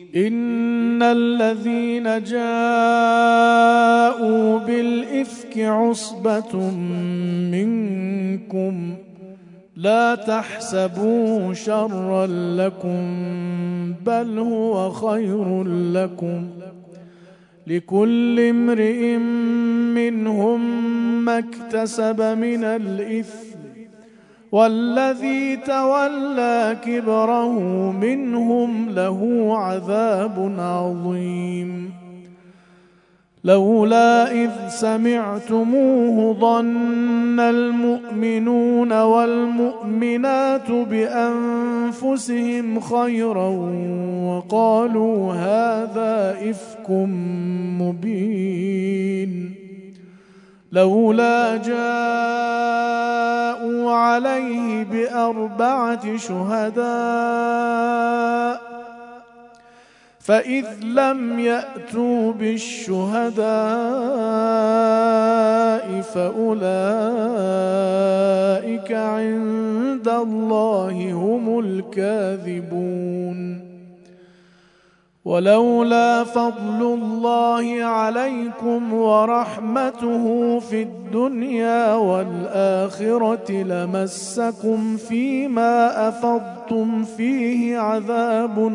إن الذين جاءوا بالإفك عصبة منكم لا تحسبوه شرا لكم بل هو خير لكم لكل امرئ منهم ما اكتسب من الإثم والذي تولى كبره منهم له عذاب عظيم لولا إذ سمعتموه ظن المؤمنون والمؤمنات بأنفسهم خيرا وقالوا هذا إفك مبين لولا جاءوا عليه بأربعة شهداء فإذ لم يأتوا بالشهداء فأولئك عند الله هم الكاذبون ولولا فضل الله عليكم ورحمته في الدنيا والآخرة لمسكم فيما أفضتم فيه عذاب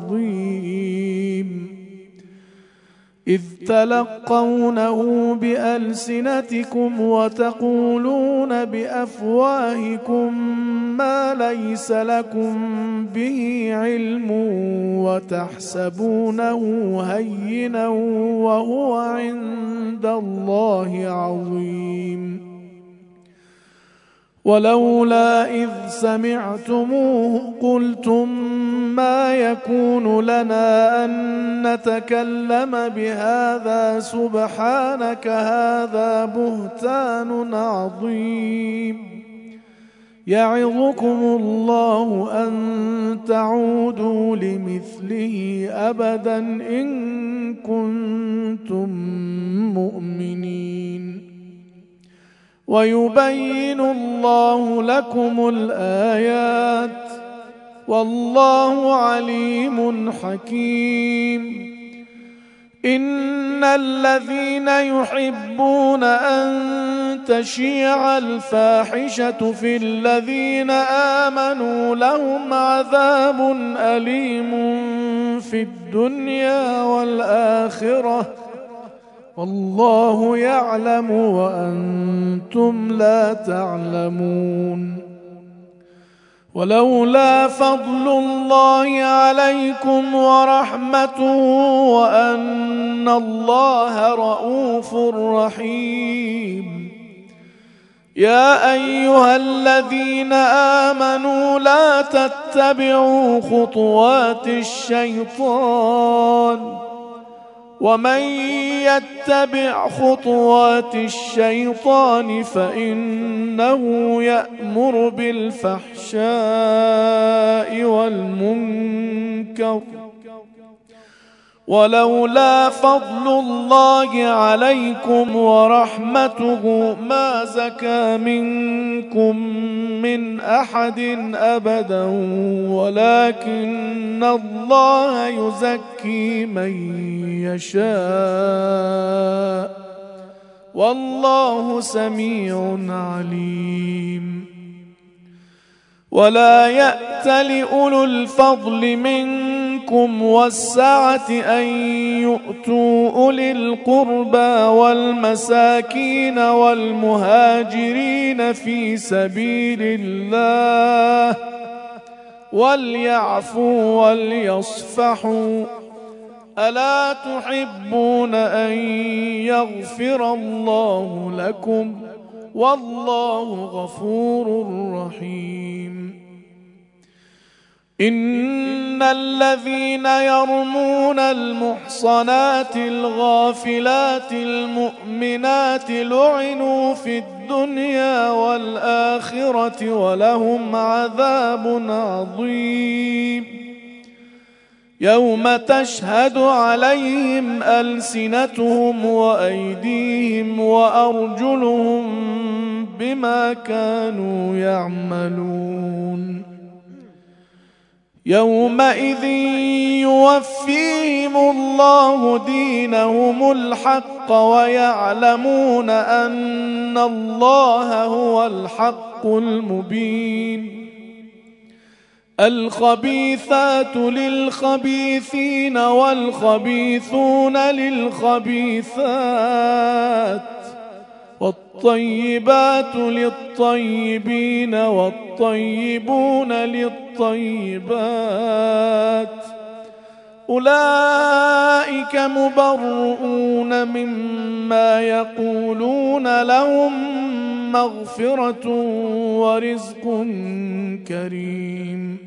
عظيم إذ تلقونه بألسنتكم وتقولون بأفواهكم ما ليس لكم به علم وتحسبونه هينا وهو عند الله عظيم ولولا إذ سمعتموه قلتم ما يكون لنا أن نتكلم بهذا سبحانك هذا بهتان عظيم يعظكم الله أن تعودوا لمثله أبدا إن كنتم مؤمنين ويبين الله لكم الآيات والله عليم حكيم إن الذين يحبون أن تشيع الفاحشة في الذين آمنوا لهم عذاب أليم في الدنيا والآخرة والله يعلم وأنتم لا تعلمون ولولا فضل الله عليكم ورحمته وأن الله رؤوف رحيم يا أيها الذين آمنوا لا تتبعوا خطوات الشيطان ومن يتبع خطوات الشيطان فإنه يأمر بالفحشاء والمنكر ولولا فضل الله عليكم ورحمته ما زكى منكم من أحد أبدا ولكن الله يزكي من يشاء والله سميع عليم ولا يأتل أولو الفضل منكم والسعة أن يؤتوا أولي القربى والمساكين والمهاجرين في سبيل الله وليعفوا وليصفحوا ألا تحبون أن يغفر الله لكم والله غفور رحيم إن الذين يرمون المحصنات الغافلات المؤمنات لعنوا في الدنيا والآخرة ولهم عذاب عظيم يوم تشهد عليهم ألسنتهم وأيديهم وأرجلهم بما كانوا يعملون يومئذ يوفيهم الله دينهم الحق ويعلمون أن الله هو الحق المبين. الخبيثات للخبيثين والخبيثون للخبيثات والطيبات للطيبين والطيبون للطيبات أولئك مبرؤون مما يقولون لهم مغفرة ورزق كريم.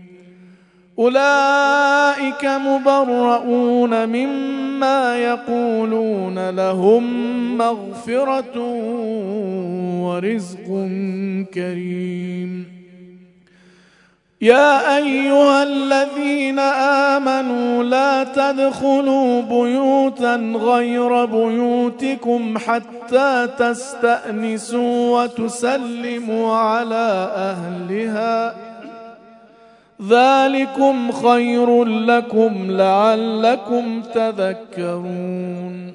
أولئك مبرؤون مما يقولون لهم مغفرة ورزق كريم. يا أيها الذين آمنوا لا تدخلوا بيوتا غير بيوتكم حتى تستأنسوا وتسلموا على أهلها ذلكم خير لكم لعلكم تذكرون.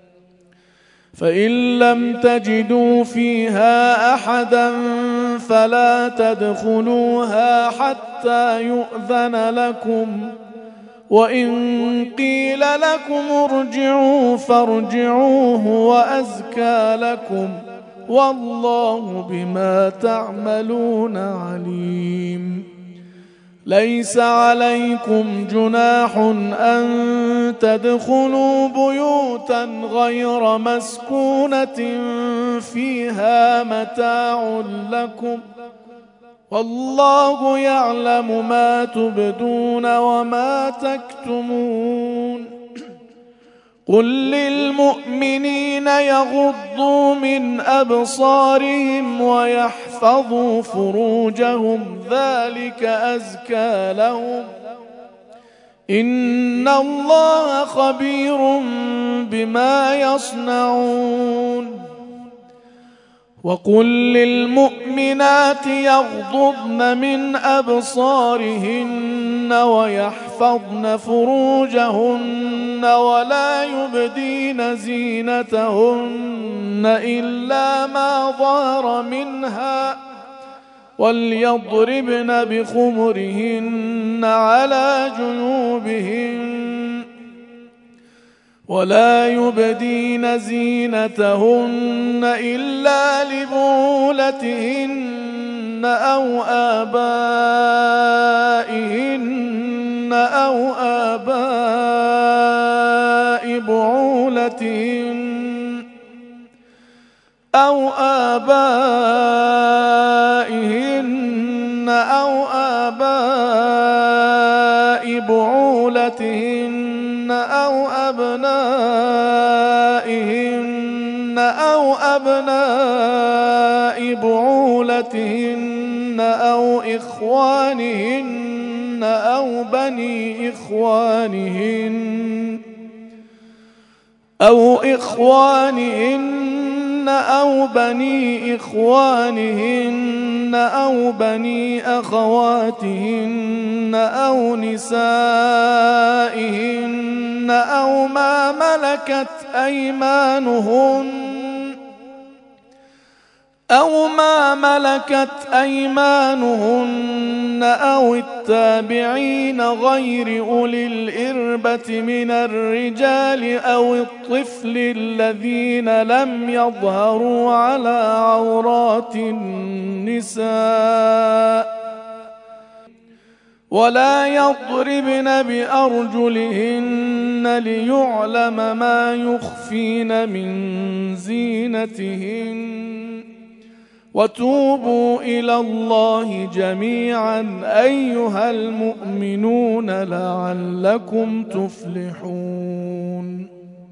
فإن لم تجدوا فيها أحدا فلا تدخلوها حتى يؤذن لكم وإن قيل لكم ارجعوا فارجعوه وأزكى لكم والله بما تعملون عليم. ليس عليكم جناح أن تدخلوا بيوتا غير مسكونة فيها متاع لكم والله يعلم ما تبدون وما تكتمون. قل للمؤمنين يغضوا من أبصارهم ويحفظوا فروجهم ذلك أزكى لهم إن الله خبير بما يصنعون. وقل للمؤمنات يغضضن من أبصارهن ويحفظن فروجهن ولا يبدين زينتهن إلا ما ظهر منها وليضربن بخمرهن على جنوبهن ولا يبدين زينتهن إلا لبعولتهن أو آبائهن أو آباء بعولتهن أو آبائهن أو آباء بعولتهن أو أبنائهن أو أبناء بعولتهن أو إخوانهن أو بني إخوانهن أو بني إخوانهن أو بني أخواتهن أو نسائهن أو ما ملكت أيمانهن أو التابعين غير أولي الإربة من الرجال أو الطفل الذين لم يظهروا على عورات النساء ولا يضربن بأرجلهن ليعلم ما يخفين من زينتهن وتوبوا إلى الله جميعا أيها المؤمنون لعلكم تفلحون.